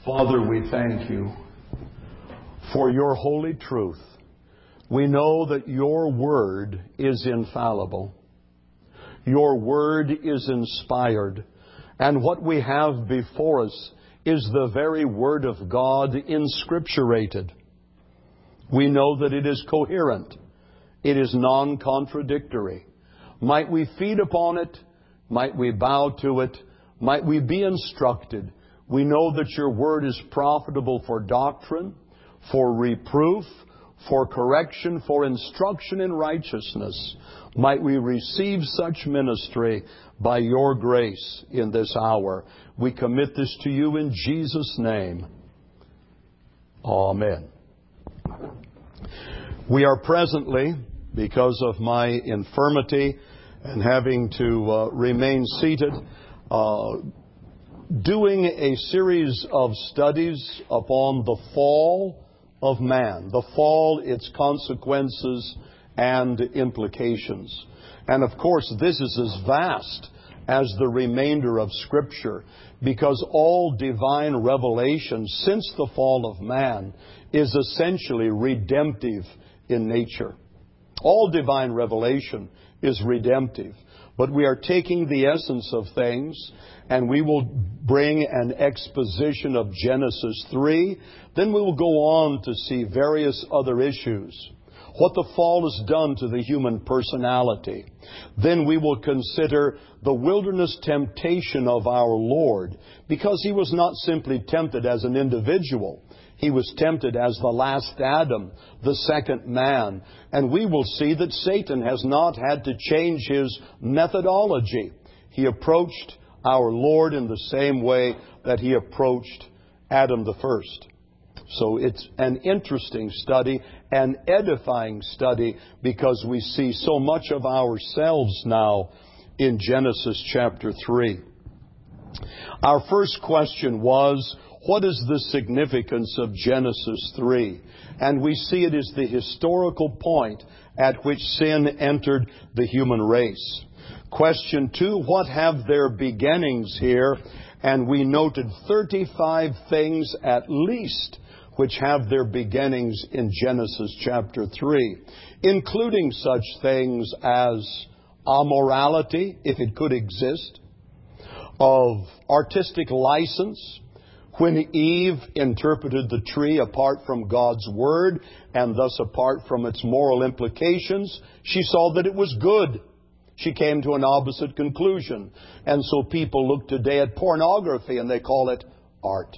Father, we thank you for your holy truth. We know that your word is infallible. Your word is inspired. And what we have before us is the very word of God inscripturated. We know that it is coherent. It is non-contradictory. Might we feed upon it? Might we bow to it? Might we be instructed? We know that your word is profitable for doctrine, for reproof, for correction, for instruction in righteousness. Might we receive such ministry by your grace in this hour. We commit this to you in Jesus' name. Amen. We are presently, because of my infirmity and having to remain seated, doing a series of studies upon the fall of man. The fall, its consequences and implications. And of course, this is as vast as the remainder of Scripture, because all divine revelation since the fall of man is essentially redemptive in nature. All divine revelation is redemptive. But we are taking the essence of things, and we will bring an exposition of Genesis 3. Then we will go on to see various other issues. What the fall has done to the human personality. Then we will consider the wilderness temptation of our Lord, because He was not simply tempted as an individual. He was tempted as the last Adam, the second man. And we will see that Satan has not had to change his methodology. He approached our Lord in the same way that he approached Adam the first. So it's an interesting study, an edifying study, because we see so much of ourselves now in Genesis chapter 3. Our first question was, what is the significance of Genesis 3? And we see it as the historical point at which sin entered the human race. Question 2, what have their beginnings here? And we noted 35 things at least which have their beginnings in Genesis chapter 3, including such things as immorality, if it could exist, of artistic license, when Eve interpreted the tree apart from God's Word and thus apart from its moral implications, she saw that it was good. She came to an opposite conclusion. And so people look today at pornography and they call it art.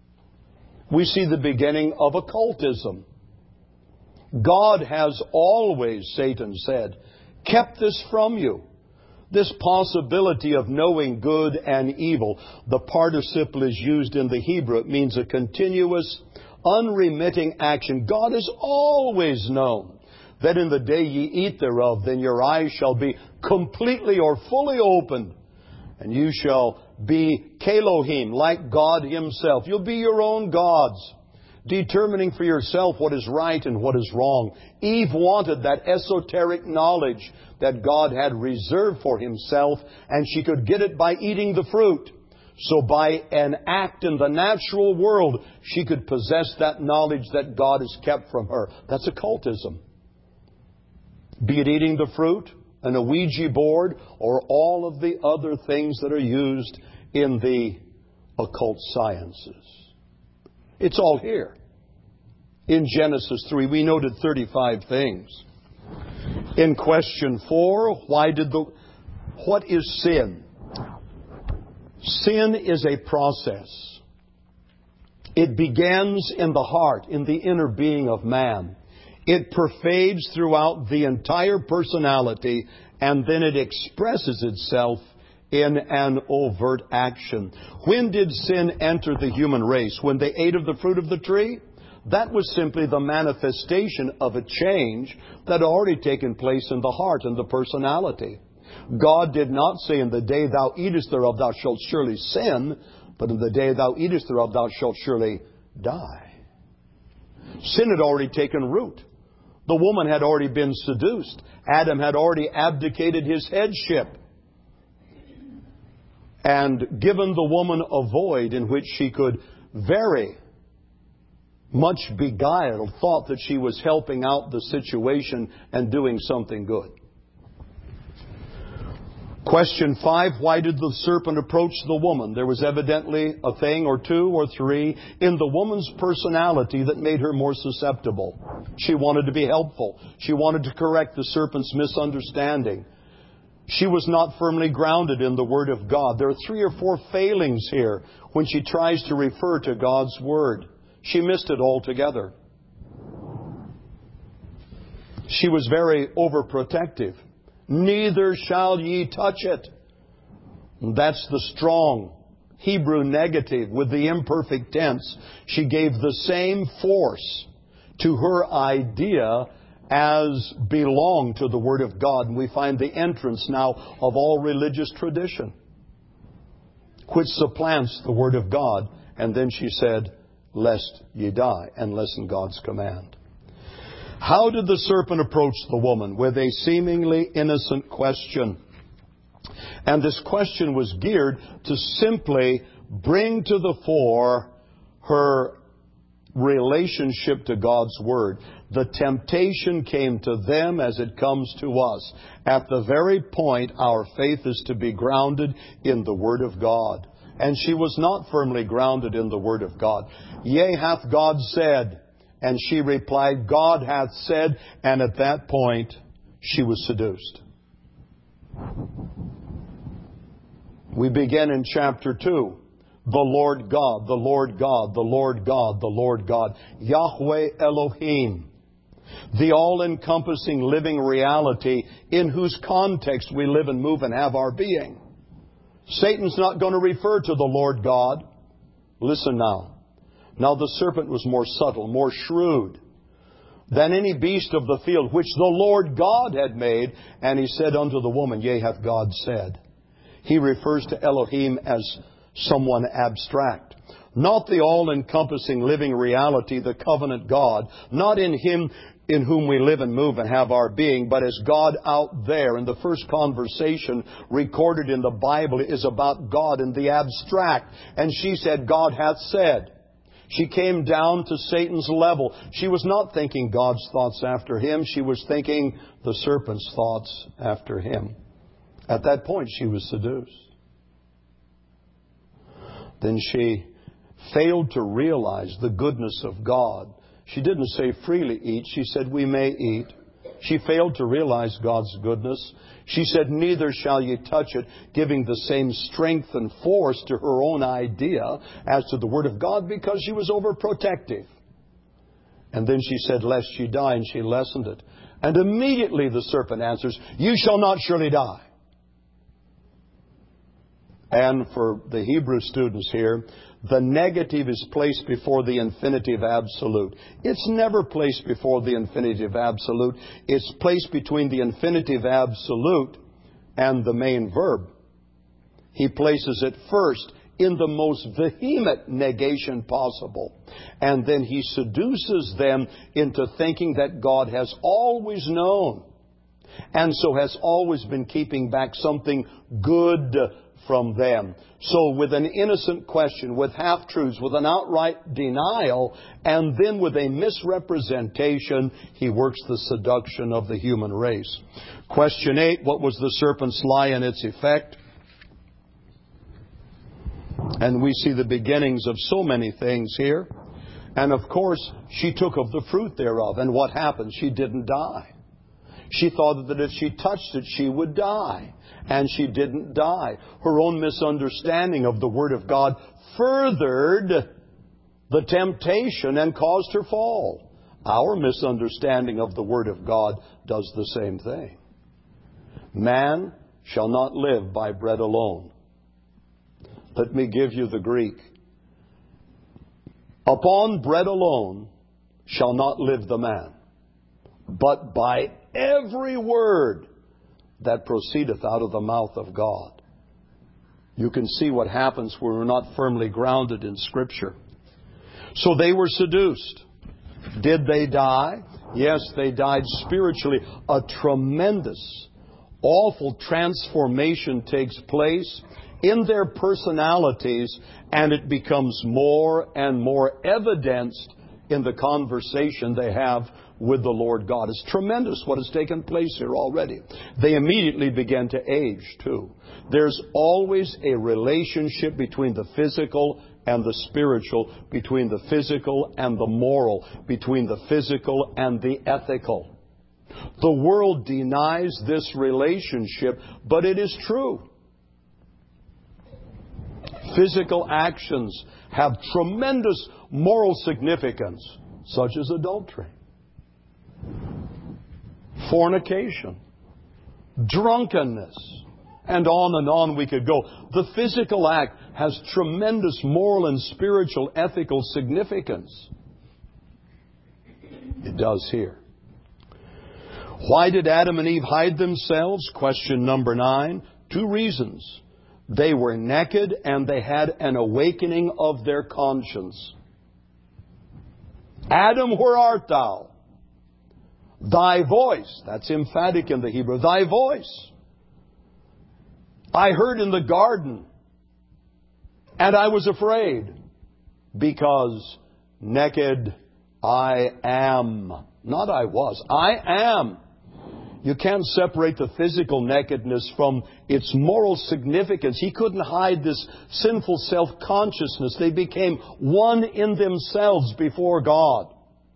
We see the beginning of occultism. God has always, Satan said, kept this from you. This possibility of knowing good and evil. The participle is used in the Hebrew. It means a continuous, unremitting action. God has always known that in the day ye eat thereof, then your eyes shall be completely or fully opened, and you shall be Kelohim, like God Himself. You'll be your own gods, determining for yourself what is right and what is wrong. Eve wanted that esoteric knowledge that God had reserved for Himself, and she could get it by eating the fruit. So by an act in the natural world, she could possess that knowledge that God has kept from her. That's occultism. Be it eating the fruit, an Ouija board, or all of the other things that are used in the occult sciences. It's all here. In Genesis 3, we noted 35 things. In question 4, what is sin? Sin is a process. It begins in the heart, in the inner being of man. It pervades throughout the entire personality, and then it expresses itself in an overt action. When did sin enter the human race? When they ate of the fruit of the tree? That was simply the manifestation of a change that had already taken place in the heart and the personality. God did not say, in the day thou eatest thereof thou shalt surely sin, but in the day thou eatest thereof thou shalt surely die. Sin had already taken root. The woman had already been seduced. Adam had already abdicated his headship and given the woman a void in which she could very much beguiled, thought that she was helping out the situation and doing something good. Question 5, why did the serpent approach the woman? There was evidently a thing or two or three in the woman's personality that made her more susceptible. She wanted to be helpful. She wanted to correct the serpent's misunderstanding. She was not firmly grounded in the Word of God. There are 3 or 4 failings here when she tries to refer to God's Word. She missed it altogether. She was very overprotective. Neither shall ye touch it. That's the strong Hebrew negative with the imperfect tense. She gave the same force to her idea as belonged to the Word of God. And we find the entrance now of all religious tradition, which supplants the Word of God. And then she said, lest ye die, and listen God's command. How did the serpent approach the woman? With a seemingly innocent question. And this question was geared to simply bring to the fore her relationship to God's Word. The temptation came to them as it comes to us. At the very point our faith is to be grounded in the Word of God. And she was not firmly grounded in the Word of God. Yea, hath God said. And she replied, God hath said. And at that point, she was seduced. We begin in chapter 2. The Lord God, the Lord God, the Lord God, the Lord God. Yahweh Elohim. The all-encompassing living reality in whose context we live and move and have our being. Satan's not going to refer to the Lord God. Listen now. Now the serpent was more subtle, more shrewd than any beast of the field which the Lord God had made. And he said unto the woman, yea, hath God said. He refers to Elohim as someone abstract. Not the all-encompassing living reality, the covenant God. Not in Him in whom we live and move and have our being, but as God out there. And the first conversation recorded in the Bible is about God in the abstract. And she said, God hath said. She came down to Satan's level. She was not thinking God's thoughts after him. She was thinking the serpent's thoughts after him. At that point, she was seduced. Then she failed to realize the goodness of God. She didn't say freely eat. She said we may eat. She failed to realize God's goodness. She said, neither shall ye touch it, giving the same strength and force to her own idea as to the Word of God because she was overprotective. And then she said, lest ye die, and she lessened it. And immediately the serpent answers, you shall not surely die. And for the Hebrew students here, the negative is placed before the infinitive absolute. It's never placed before the infinitive absolute. It's placed between the infinitive absolute and the main verb. He places it first in the most vehement negation possible. And then he seduces them into thinking that God has always known and so has always been keeping back something good from them. So with an innocent question, with half-truths, with an outright denial, and then with a misrepresentation, he works the seduction of the human race. Question 8, what was the serpent's lie and its effect? And we see the beginnings of so many things here. And of course, she took of the fruit thereof. And what happened? She didn't die. She thought that if she touched it, she would die. And she didn't die. Her own misunderstanding of the Word of God furthered the temptation and caused her fall. Our misunderstanding of the Word of God does the same thing. Man shall not live by bread alone. Let me give you the Greek. Upon bread alone shall not live the man, but by every word that proceedeth out of the mouth of God. You can see what happens when we're not firmly grounded in Scripture. So they were seduced. Did they die? Yes, they died spiritually. A tremendous, awful transformation takes place in their personalities, and it becomes more and more evidenced in the conversation they have with the Lord God. It's tremendous what has taken place here already. They immediately begin to age, too. There's always a relationship between the physical and the spiritual, between the physical and the moral, between the physical and the ethical. The world denies this relationship, but it is true. Physical actions have tremendous moral significance, such as adultery, fornication, drunkenness, and on we could go. The physical act has tremendous moral and spiritual ethical significance. It does here. Why did Adam and Eve hide themselves? Question number 9. 2 reasons. They were naked and they had an awakening of their conscience. Adam, where art thou? Thy voice. That's emphatic in the Hebrew. Thy voice I heard in the garden, and I was afraid, because naked I am. Not I was. I am. You can't separate the physical nakedness from its moral significance. He couldn't hide this sinful self-consciousness. They became one in themselves before God.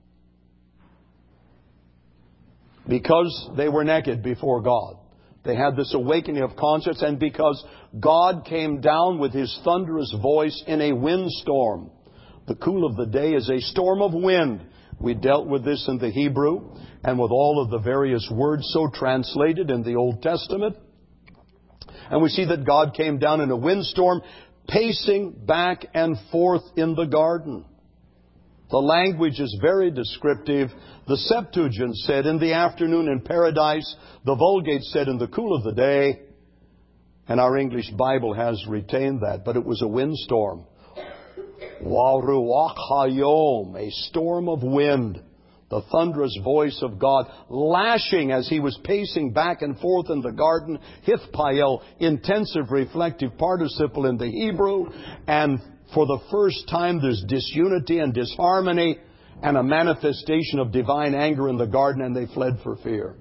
Because they were naked before God. They had this awakening of conscience, and because God came down with His thunderous voice in a windstorm. The cool of the day is a storm of wind. We dealt with this in the Hebrew and with all of the various words so translated in the Old Testament. And we see that God came down in a windstorm, pacing back and forth in the garden. The language is very descriptive. The Septuagint said, in the afternoon in paradise. The Vulgate said, in the cool of the day. And our English Bible has retained that. But it was a windstorm. Waruach hayom, a storm of wind. The thunderous voice of God lashing as He was pacing back and forth in the garden. Hithpael, intensive reflective participle in the Hebrew. And for the first time there's disunity and disharmony and a manifestation of divine anger in the garden, and they fled for fear.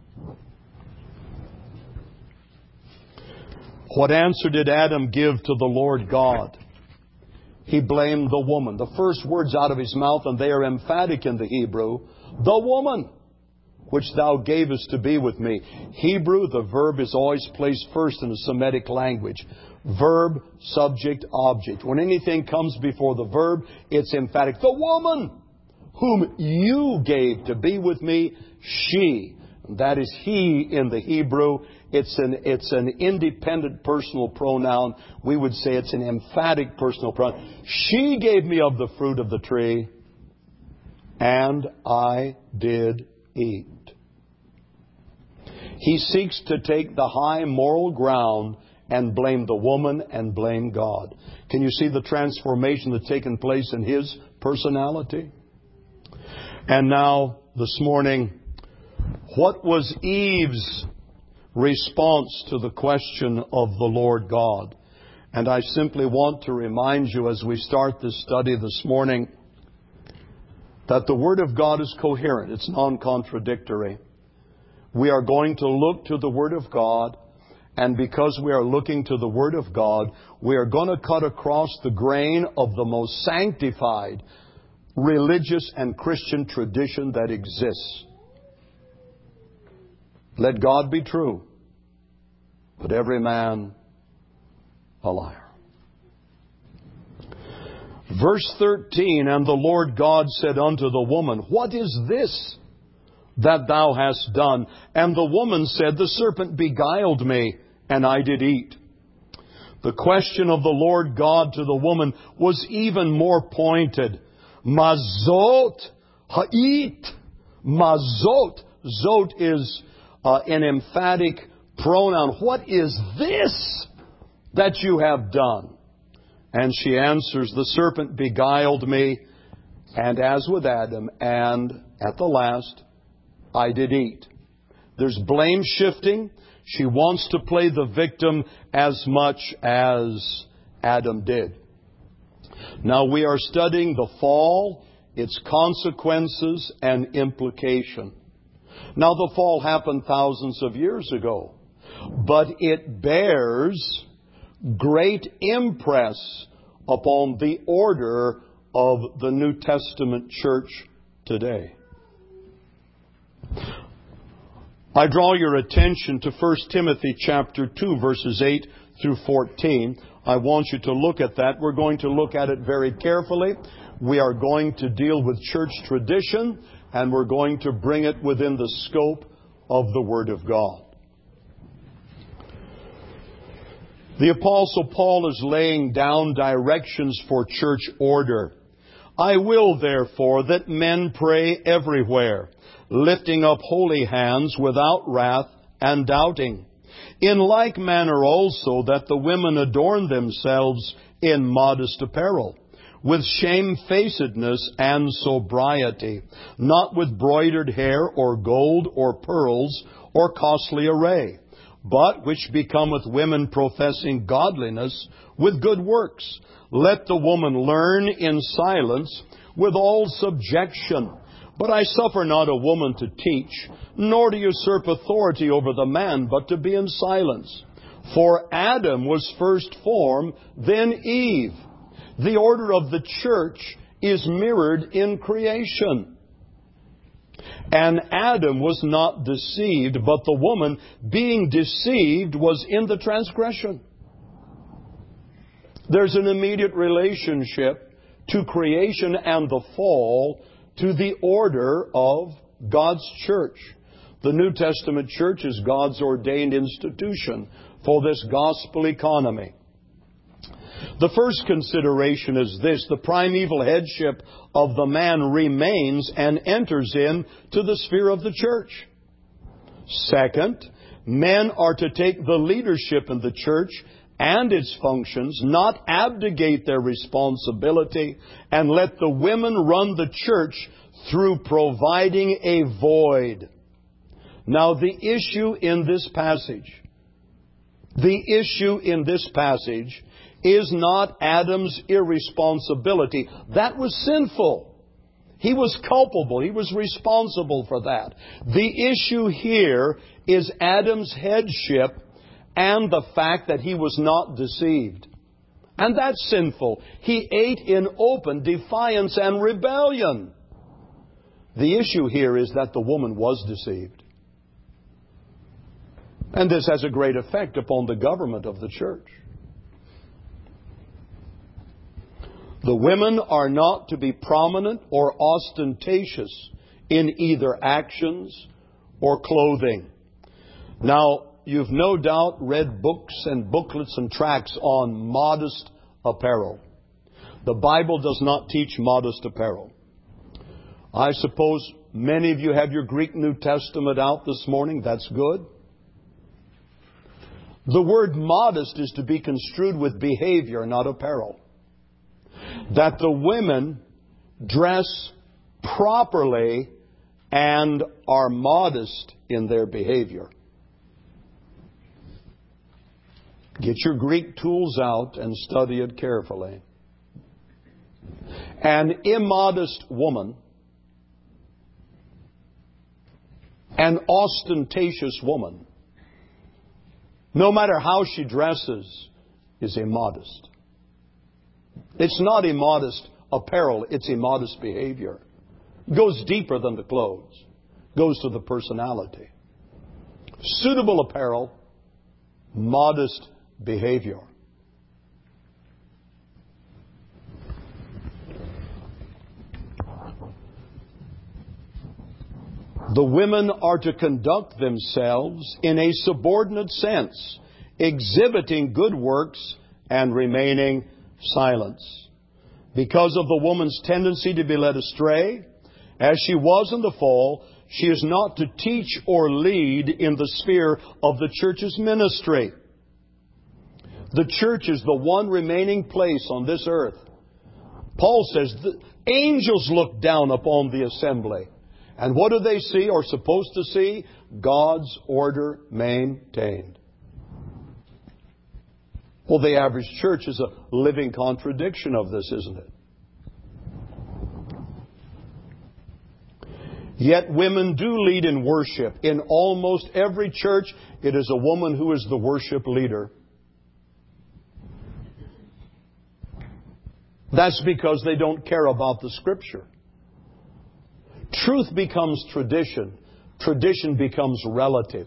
What answer did Adam give to the Lord God? He blamed the woman. The first words out of his mouth, and they are emphatic in the Hebrew, the woman which thou gavest to be with me. Hebrew, the verb is always placed first in a Semitic language. Verb, subject, object. When anything comes before the verb, it's emphatic. The woman whom you gave to be with me, she. That is he in the Hebrew. It's an independent personal pronoun. We would say it's an emphatic personal pronoun. She gave me of the fruit of the tree, and I did eat. He seeks to take the high moral ground and blame the woman and blame God. Can you see the transformation that's taken place in his personality? And now, this morning, what was Eve's response to the question of the Lord God? And I simply want to remind you as we start this study this morning that the Word of God is coherent. It's non-contradictory. We are going to look to the Word of God, and because we are looking to the Word of God, we are going to cut across the grain of the most sanctified religious and Christian tradition that exists. Let God be true, but every man a liar. Verse 13, and the Lord God said unto the woman, what is this that thou hast done? And the woman said, the serpent beguiled me, and I did eat. The question of the Lord God to the woman was even more pointed. Mazot ha'it. Mazot. Zot is an emphatic pronoun. What is this that you have done? And she answers, the serpent beguiled me, and as with Adam, and at the last, I did eat. There's blame shifting. She wants to play the victim as much as Adam did. Now we are studying the fall, its consequences and implication. Now the fall happened thousands of years ago, but it bears great impress upon the order of the New Testament church today. I draw your attention to 1 Timothy chapter 2, verses 8 through 14. I want you to look at that. We're going to look at it very carefully. We are going to deal with church tradition, and we're going to bring it within the scope of the Word of God. The Apostle Paul is laying down directions for church order. I will, therefore, that men pray everywhere, lifting up holy hands without wrath and doubting. In like manner also that the women adorn themselves in modest apparel, with shamefacedness and sobriety, not with broidered hair or gold or pearls or costly array, but which becometh women professing godliness with good works. Let the woman learn in silence with all subjection. But I suffer not a woman to teach, nor to usurp authority over the man, but to be in silence. For Adam was first formed, then Eve. The order of the church is mirrored in creation. And Adam was not deceived, but the woman, being deceived, was in the transgression. There's an immediate relationship to creation and the fall to the order of God's church. The New Testament church is God's ordained institution for this gospel economy. The first consideration is this: the primeval headship of the man remains and enters into the sphere of the church. Second, men are to take the leadership in the church and its functions, not abdicate their responsibility, and let the women run the church through providing a void. Now the issue in this passage is not Adam's irresponsibility. That was sinful. He was culpable. He was responsible for that. The issue here is Adam's headship and the fact that he was not deceived. And that's sinful. He ate in open defiance and rebellion. The issue here is that the woman was deceived. And this has a great effect upon the government of the church. The women are not to be prominent or ostentatious in either actions or clothing. Now, you've no doubt read books and booklets and tracts on modest apparel. The Bible does not teach modest apparel. I suppose many of you have your Greek New Testament out this morning. That's good. The word modest is to be construed with behavior, not apparel. That the women dress properly and are modest in their behavior. Get your Greek tools out and study it carefully. An immodest woman, an ostentatious woman, no matter how she dresses, is immodest. It's not immodest apparel, it's immodest behavior. It goes deeper than the clothes. It goes to the personality. Suitable apparel, modest behavior. The women are to conduct themselves in a subordinate sense, exhibiting good works and remaining silence. Because of the woman's tendency to be led astray, as she was in the fall, she is not to teach or lead in the sphere of the church's ministry. The church is the one remaining place on this earth. Paul says the angels look down upon the assembly, And what do they see or supposed to see? God's order maintained. Well, the average church is a living contradiction of this, isn't it? Yet women do lead in worship. In almost every church, it is a woman who is the worship leader. That's because they don't care about the Scripture. Truth becomes tradition. Tradition becomes relative.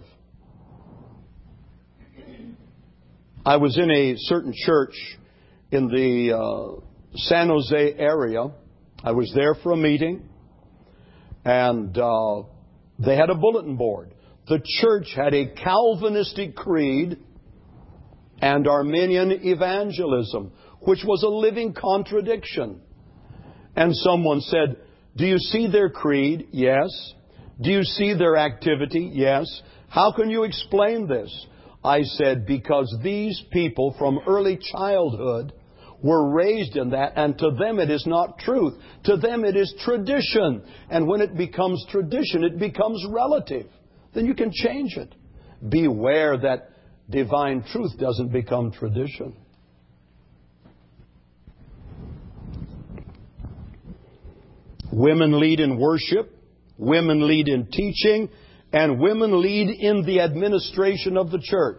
I was in a certain church in the San Jose area. I was there for a meeting, and they had a bulletin board. The church had a Calvinistic creed and Arminian evangelism, which was a living contradiction. And someone said, "Do you see their creed?" "Yes." "Do you see their activity?" "Yes." "How can you explain this?" I said, "Because these people from early childhood were raised in that, and to them it is not truth. To them it is tradition. And when it becomes tradition, it becomes relative. Then you can change it. Beware that divine truth doesn't become tradition." Women lead in worship, women lead in teaching, and women lead in the administration of the church.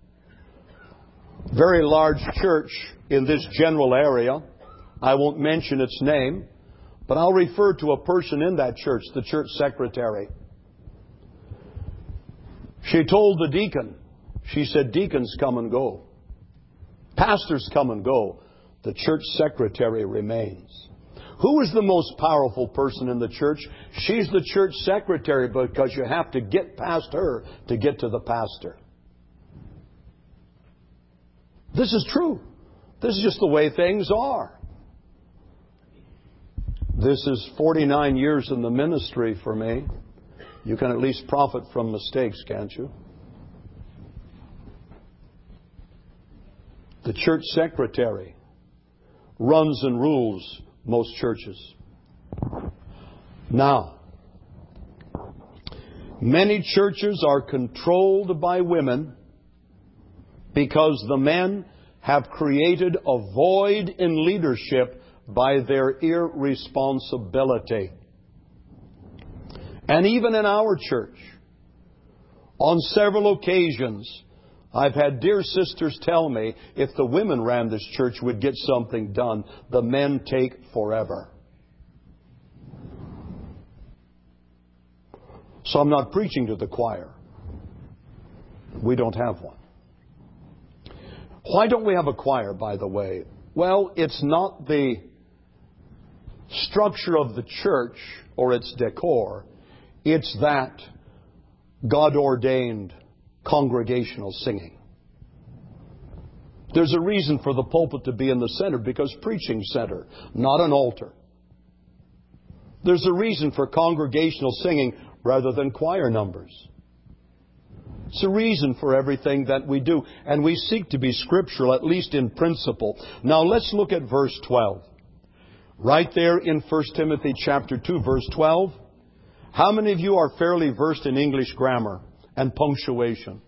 Very large church in this general area. I won't mention its name, but I'll refer to a person in that church, the church secretary. She told the deacon, she said, "Deacons come and go. Pastors come and go. The church secretary remains." Who is the most powerful person in the church? She's the church secretary, because you have to get past her to get to the pastor. This is true. This is just the way things are. This is 49 years in the ministry for me. You can at least profit from mistakes, can't you? The church secretary runs and rules most churches. Now, many churches are controlled by women because the men have created a void in leadership by their irresponsibility. And even in our church, on several occasions, I've had dear sisters tell me, if the women ran this church, we'd get something done. The men take forever. So I'm not preaching to the choir. We don't have one. Why don't we have a choir, by the way? Well, it's not the structure of the church or its decor. It's that God-ordained congregational singing. There's a reason for the pulpit to be in the center, because preaching center, not an altar. There's a reason for congregational singing rather than choir numbers. It's a reason for everything that we do, and we seek to be scriptural, at least in principle. Now let's look at verse 12. Right there in 1 Timothy chapter 2, verse 12. How many of you are fairly versed in English grammar and punctuation?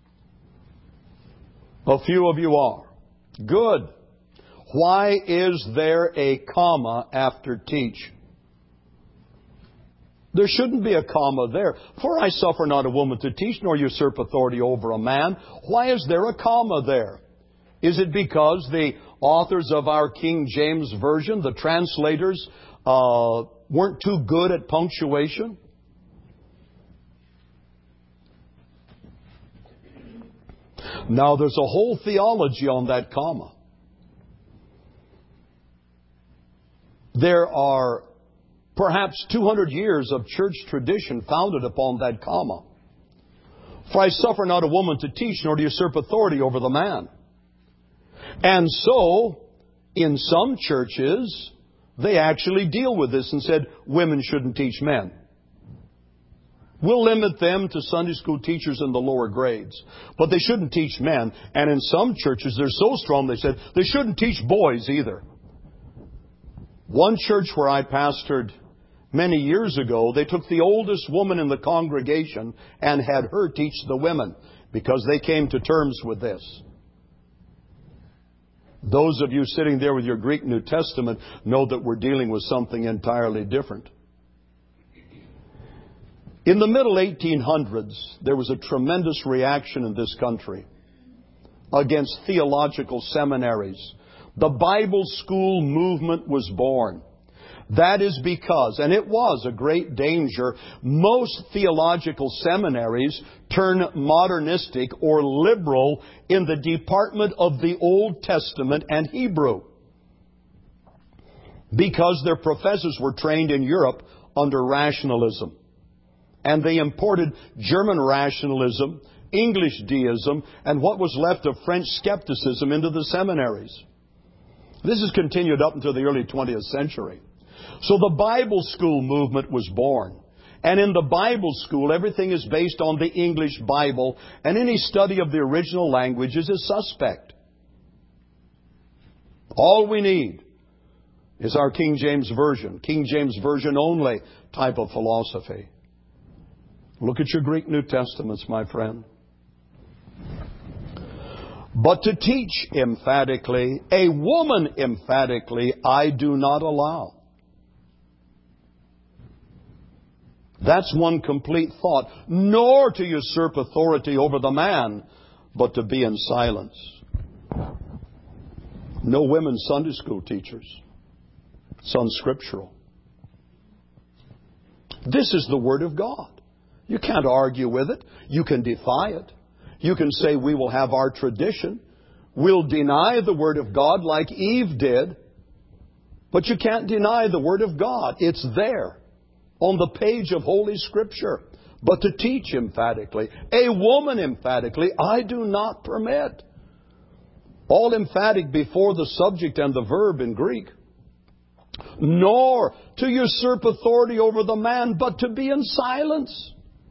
A few of you are. Good. Why is there a comma after teach? There shouldn't be a comma there. For I suffer not a woman to teach, nor usurp authority over a man. Why is there a comma there? Is it because the authors of our King James Version, the translators, weren't too good at punctuation? Now, there's a whole theology on that comma. There are perhaps 200 years of church tradition founded upon that comma. For I suffer not a woman to teach, nor to usurp authority over the man. And so, in some churches, they actually deal with this and said, women shouldn't teach men. We'll limit them to Sunday school teachers in the lower grades. But they shouldn't teach men. And in some churches, they're so strong, they said, they shouldn't teach boys either. One church where I pastored Many years ago, they took the oldest woman in the congregation and had her teach the women because they came to terms with this. Those of you sitting there with your Greek New Testament know that we're dealing with something entirely different. In the middle 1800s, there was a tremendous reaction in this country against theological seminaries. The Bible school movement was born. That is because, and it was a great danger, most theological seminaries turn modernistic or liberal in the department of the Old Testament and Hebrew, because their professors were trained in Europe under rationalism. And they imported German rationalism, English deism, and what was left of French skepticism into the seminaries. This has continued up until the early 20th century. So the Bible school movement was born. And in the Bible school, everything is based on the English Bible, and any study of the original languages is suspect. All we need is our King James Version only type of philosophy. Look at your Greek New Testaments, my friend. But to teach emphatically, a woman emphatically, I do not allow. That's one complete thought. Nor to usurp authority over the man, but to be in silence. No women Sunday school teachers. It's unscriptural. This is the Word of God. You can't argue with it. You can defy it. You can say we will have our tradition. We'll deny the Word of God like Eve did. But you can't deny the Word of God. It's there on the page of Holy Scripture. But to teach emphatically, a woman emphatically, I do not permit. All emphatic before the subject and the verb in Greek. Nor to usurp authority over the man, but to be in silence.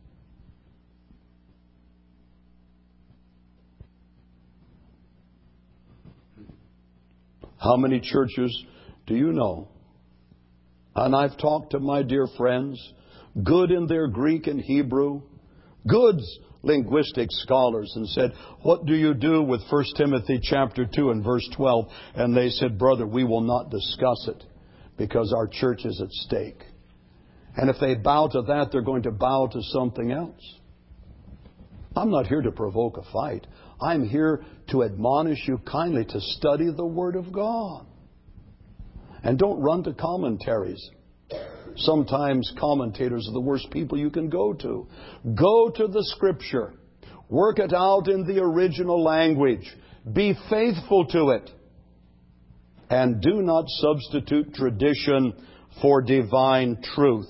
How many churches do you know? And I've talked to my dear friends, good in their Greek and Hebrew, good linguistic scholars, and said, what do you do with 1 Timothy chapter 2 and verse 12? And they said, brother, we will not discuss it because our church is at stake. And if they bow to that, they're going to bow to something else. I'm not here to provoke a fight. I'm here to admonish you kindly to study the Word of God. And don't run to commentaries. Sometimes commentators are the worst people you can go to. Go to the Scripture. Work it out in the original language. Be faithful to it. And do not substitute tradition for divine truth.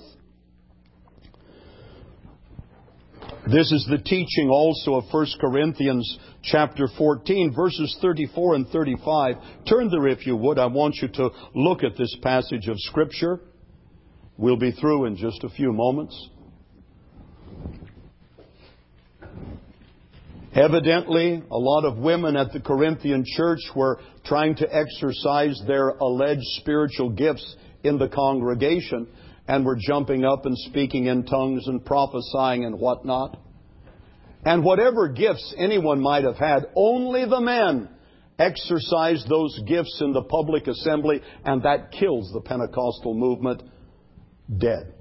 This is the teaching also of 1 Corinthians chapter 14, verses 34 and 35. Turn there if you would. I want you to look at this passage of Scripture. We'll be through in just a few moments. Evidently, a lot of women at the Corinthian church were trying to exercise their alleged spiritual gifts in the congregation, and were jumping up and speaking in tongues and prophesying and whatnot. And whatever gifts anyone might have had, only the men exercised those gifts in the public assembly, and that kills the Pentecostal movement dead.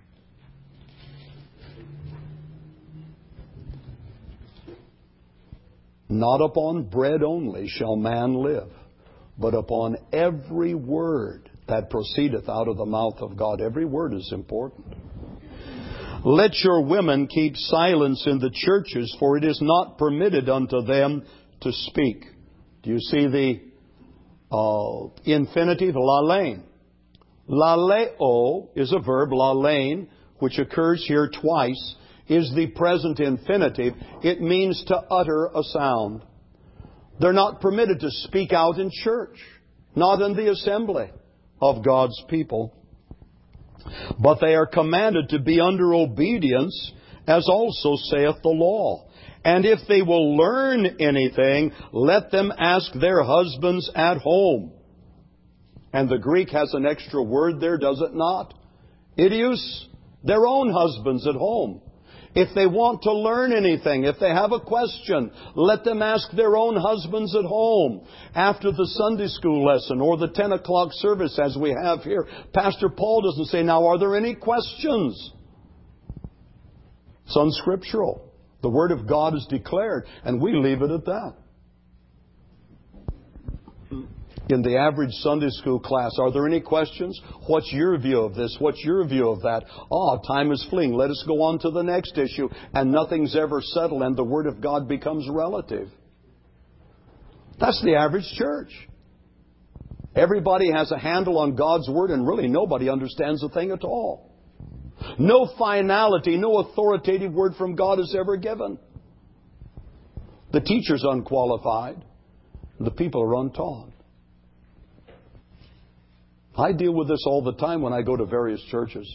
Not upon bread only shall man live, but upon every word that proceedeth out of the mouth of God. Every word is important. Let your women keep silence in the churches, for it is not permitted unto them to speak. Do you see the infinitive, lalein? Laleo is a verb, lalein, which occurs here twice, is the present infinitive. It means to utter a sound. They're not permitted to speak out in church, not in the assembly of God's people. But they are commanded to be under obedience, as also saith the law. And if they will learn anything, let them ask their husbands at home. And the Greek has an extra word there, does it not? Idios, their own husbands at home. If they want to learn anything, if they have a question, let them ask their own husbands at home. After the Sunday school lesson or the 10 o'clock service as we have here, Pastor Paul doesn't say, now are there any questions? It's unscriptural. The Word of God is declared, and we leave it at that. In the average Sunday school class, are there any questions? What's your view of this? What's your view of that? Time is fleeing. Let us go on to the next issue. And nothing's ever settled, and the Word of God becomes relative. That's the average church. Everybody has a handle on God's Word, and really nobody understands a thing at all. No finality, no authoritative word from God is ever given. The teacher's unqualified. The people are untaught. I deal with this all the time when I go to various churches.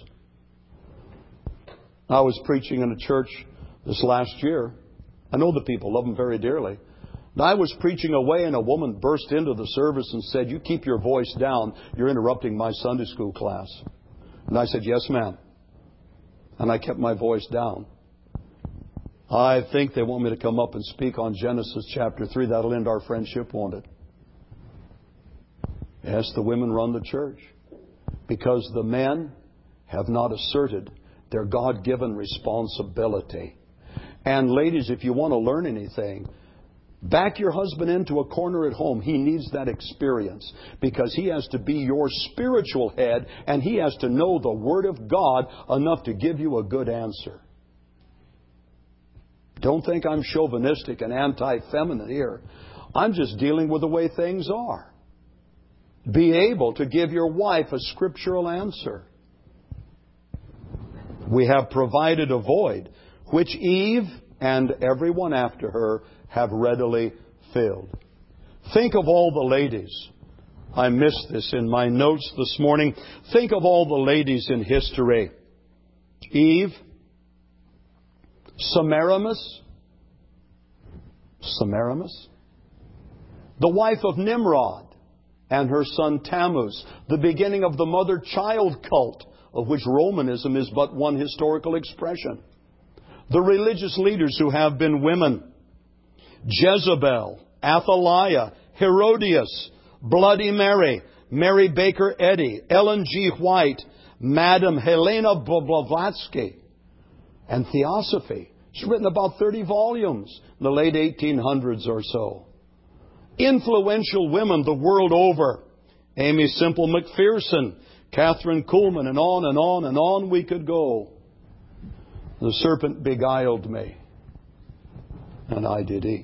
I was preaching in a church this last year. I know the people, love them very dearly. And I was preaching away and a woman burst into the service and said, "You keep your voice down. You're interrupting my Sunday school class." And I said, "Yes, ma'am." And I kept my voice down. I think they want me to come up and speak on Genesis chapter 3. That'll end our friendship, won't it? Yes, the women run the church because the men have not asserted their God-given responsibility. And ladies, if you want to learn anything, back your husband into a corner at home. He needs that experience because he has to be your spiritual head and he has to know the Word of God enough to give you a good answer. Don't think I'm chauvinistic and anti-feminine here. I'm just dealing with the way things are. Be able to give your wife a scriptural answer. We have provided a void, which Eve and everyone after her have readily filled. Think of all the ladies. I missed this in my notes this morning. Think of all the ladies in history. Eve, Semiramis, the wife of Nimrod, and her son Tammuz, the beginning of the mother-child cult, of which Romanism is but one historical expression. The religious leaders who have been women: Jezebel, Athaliah, Herodias, Bloody Mary, Mary Baker Eddy, Ellen G. White, Madame Helena Blavatsky, and Theosophy. She's written about 30 volumes in the late 1800s or so. Influential women the world over: Amy Semple McPherson, Catherine Kuhlman, and on and on and on we could go. The serpent beguiled me, and I did eat.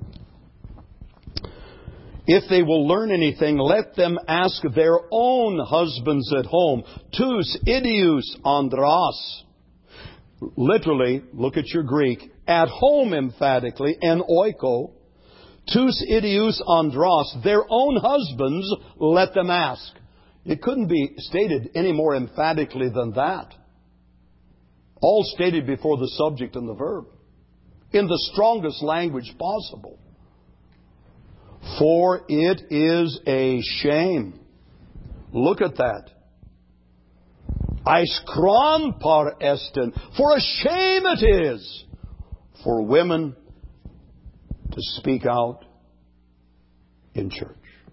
If they will learn anything, let them ask their own husbands at home. Tous idios andros. Literally, look at your Greek. At home, emphatically, en oiko. Tous idios andros. Their own husbands, let them ask. It couldn't be stated any more emphatically than that. All stated before the subject and the verb. In the strongest language possible. For it is a shame. Look at that. Aiskron par esten. For a shame it is for women to speak out in church.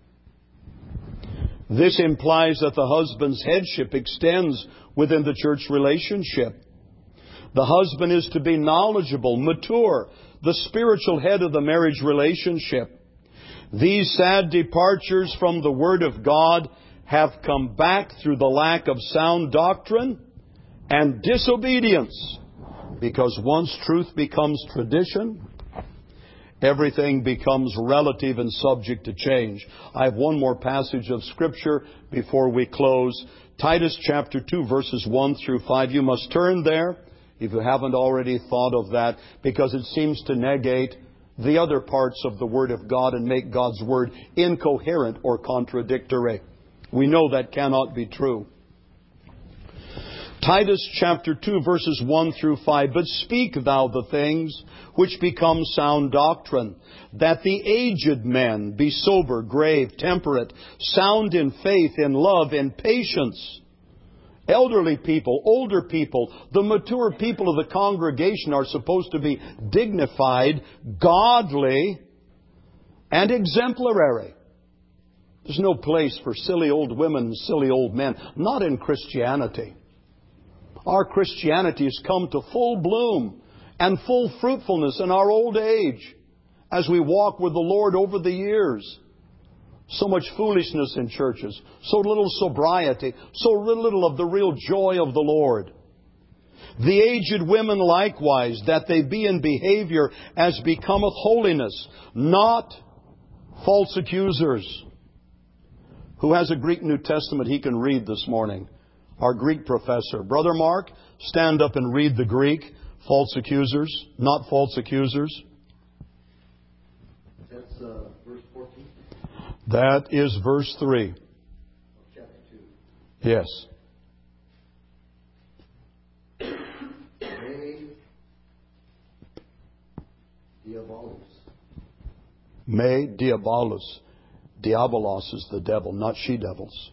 This implies that the husband's headship extends within the church relationship. The husband is to be knowledgeable, mature, the spiritual head of the marriage relationship. These sad departures from the Word of God have come back through the lack of sound doctrine and disobedience. Because once truth becomes tradition, everything becomes relative and subject to change. I have one more passage of Scripture before we close. Titus chapter 2, verses 1 through 5. You must turn there if you haven't already thought of that, because it seems to negate the other parts of the Word of God and make God's Word incoherent or contradictory. We know that cannot be true. Titus chapter 2, verses 1 through 5. But speak thou the things which become sound doctrine, that the aged men be sober, grave, temperate, sound in faith, in love, in patience. Elderly people, older people, the mature people of the congregation are supposed to be dignified, godly, and exemplary. There's no place for silly old women and silly old men. Not in Christianity. Our Christianity has come to full bloom and full fruitfulness in our old age as we walk with the Lord over the years. So much foolishness in churches, so little sobriety, so little of the real joy of the Lord. The aged women likewise, that they be in behavior as becometh holiness, not false accusers. Who has a Greek New Testament he can read this morning? Our Greek professor. Brother Mark, stand up and read the Greek. False accusers, not false accusers. That's verse 14. That is verse 3. Chapter 2. Yes. Me diabolos. Diabolos is the devil, not she-devils.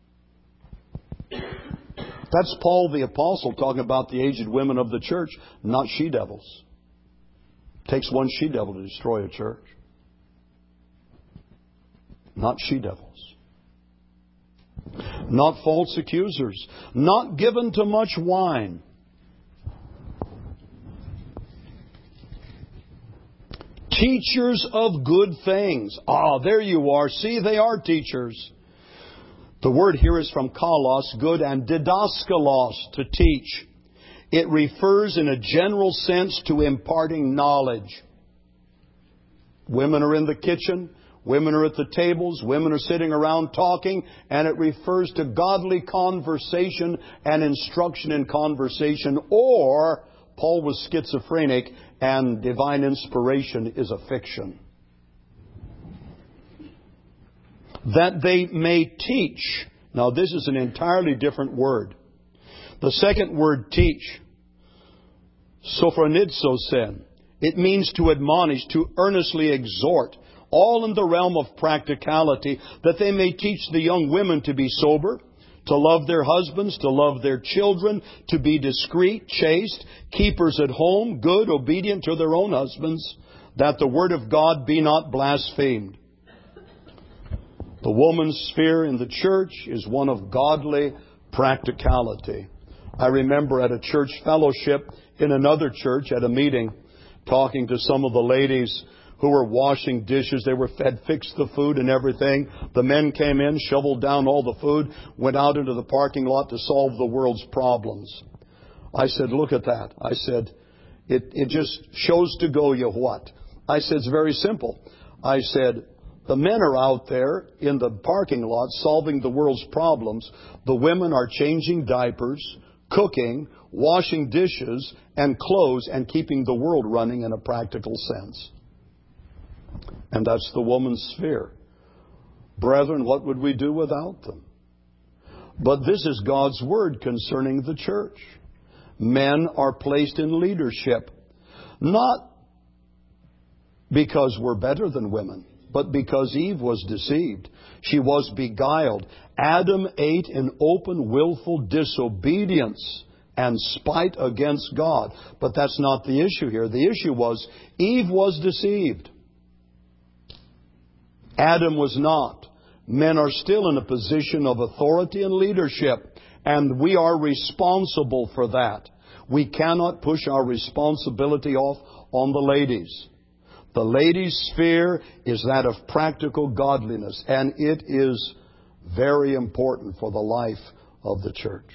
That's Paul the Apostle talking about the aged women of the church, not she-devils. Takes one she-devil to destroy a church. Not she-devils. Not false accusers. Not given to much wine. Teachers of good things. Ah, there you are. See, they are teachers. The word here is from kalos, good, and didaskalos, to teach. It refers in a general sense to imparting knowledge. Women are in the kitchen. Women are at the tables. Women are sitting around talking. And it refers to godly conversation and instruction in conversation. Or Paul was schizophrenic and divine inspiration is a fiction. That they may teach. Now this is an entirely different word. The second word, teach, sophronizosen, it means to admonish, to earnestly exhort, all in the realm of practicality, that they may teach the young women to be sober, to love their husbands, to love their children, to be discreet, chaste, keepers at home, good, obedient to their own husbands, that the word of God be not blasphemed. The woman's sphere in the church is one of godly practicality. I remember at a church fellowship in another church at a meeting, talking to some of the ladies who were washing dishes. They were fixed the food and everything. The men came in, shoveled down all the food, went out into the parking lot to solve the world's problems. I said, look at that. I said, it just shows to go you what. I said, it's very simple. I said, the men are out there in the parking lot solving the world's problems. The women are changing diapers, cooking, washing dishes and clothes, and keeping the world running in a practical sense. And that's the woman's sphere. Brethren, what would we do without them? But this is God's word concerning the church. Men are placed in leadership, not because we're better than women, but because Eve was deceived. She was beguiled. Adam ate in open, willful disobedience and spite against God. But that's not the issue here. The issue was Eve was deceived. Adam was not. Men are still in a position of authority and leadership, and we are responsible for that. We cannot push our responsibility off on the ladies. The ladies' sphere is that of practical godliness, and it is very important for the life of the church.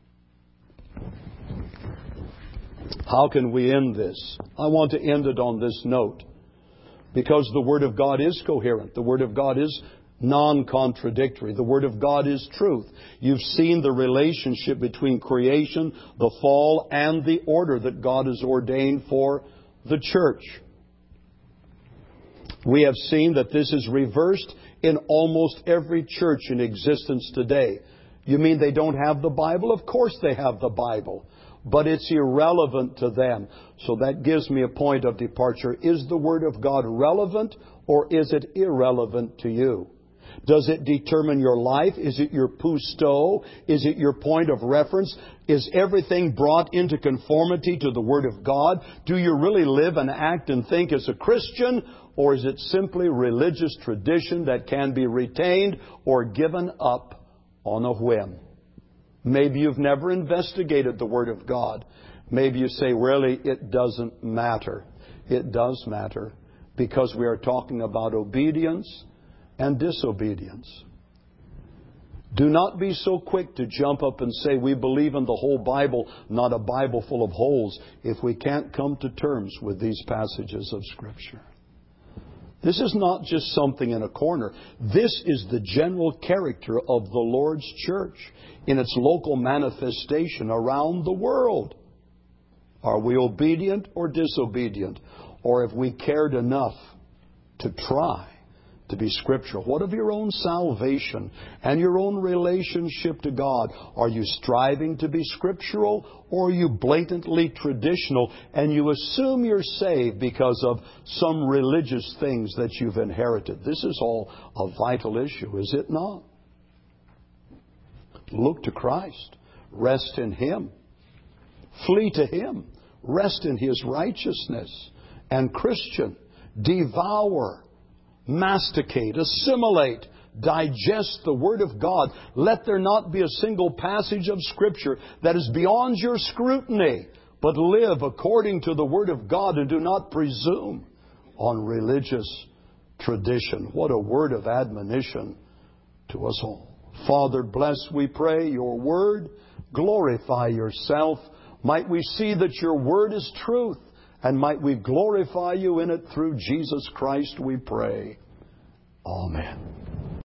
How can we end this? I want to end it on this note, because the Word of God is coherent. The Word of God is non-contradictory. The Word of God is truth. You've seen the relationship between creation, the fall, and the order that God has ordained for the church. We have seen that this is reversed in almost every church in existence today. You mean they don't have the Bible? Of course they have the Bible. But it's irrelevant to them. So that gives me a point of departure. Is the Word of God relevant or is it irrelevant to you? Does it determine your life? Is it your pisto? Is it your point of reference? Is everything brought into conformity to the Word of God? Do you really live and act and think as a Christian? Or is it simply religious tradition that can be retained or given up on a whim? Maybe you've never investigated the Word of God. Maybe you say, really, it doesn't matter. It does matter, because we are talking about obedience and disobedience. Do not be so quick to jump up and say, we believe in the whole Bible, not a Bible full of holes, if we can't come to terms with these passages of Scripture. This is not just something in a corner. This is the general character of the Lord's church in its local manifestation around the world. Are we obedient or disobedient? Or have we cared enough to try to be scriptural? What of your own salvation and your own relationship to God? Are you striving to be scriptural, or are you blatantly traditional and you assume you're saved because of some religious things that you've inherited? This is all a vital issue, is it not? Look to Christ. Rest in Him. Flee to Him. Rest in His righteousness. And Christian, devour, masticate, assimilate, digest the Word of God. Let there not be a single passage of Scripture that is beyond your scrutiny, but live according to the Word of God and do not presume on religious tradition. What a word of admonition to us all. Father, bless, we pray, your Word. Glorify yourself. Might we see that your Word is truth, and might we glorify you in it through Jesus Christ, we pray. Amen.